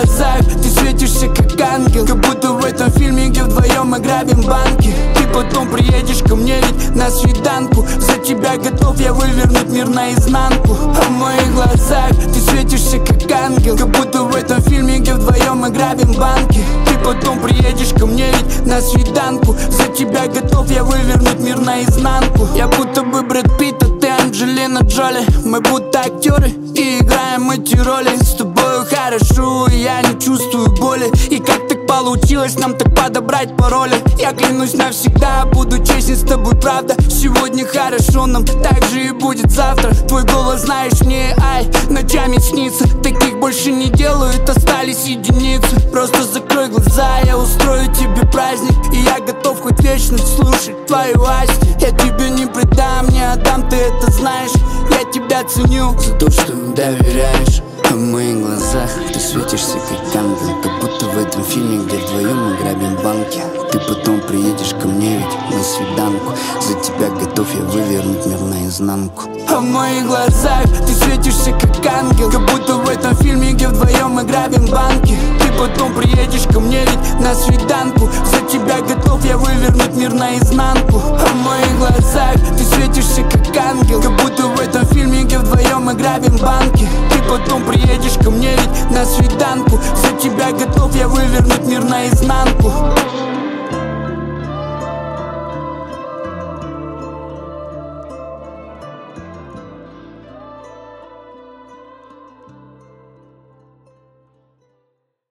глазах ты светишься как ангел, как будто в этом фильме, где вдвоем мы грабим банки. Ты потом приедешь ко мне ведь на свиданку. За тебя готов я вывернуть мир наизнанку. А в моих глазах ты светишься как ангел, как будто в этом фильме, где вдвоем мы грабим банки. Ты потом приедешь ко мне ведь на свиданку. За тебя готов я вывернуть мир наизнанку. Я будто бы Брэд Питт, а ты Анджелина Джоли. Мы будто актеры и играем эти роли. С тобою хорошо, и я не чувствую боли. И как так получилось нам так подобрать пароли? Я клянусь навсегда, буду честен с тобой, правда. Сегодня хорошо нам, так же и будет завтра. Твой голос знаешь мне, ай, ночами снится. Таких больше не делают, остались единицы. Просто закрой глаза, я устрою тебе праздник. И я готов хоть вечность слушать твою Асти. Я тебя не предам, не отдам, ты это знаешь. Я тебя ценю за то, что доверяешь. А в моих глазах ты светишься как ангел, как будто в этом фильме, где вдвоем мы грабим банки. Ты потом приедешь ко мне ведь на свиданку. За тебя готов я вывернуть мир наизнанку. А в моих глазах ты светишься как ангел, как будто в этом фильме, где вдвоем мы грабим банки. Ты потом приедешь ко мне ведь на свиданку. За тебя готов я вывернуть мир наизнанку. А в моих глазах ты светишься как ангел, как будто в этом фильме, где вдвоем мы грабим банки. Ты потом приедешь ко мне ведь на свиданку. За тебя готов я вывернуть мир наизнанку.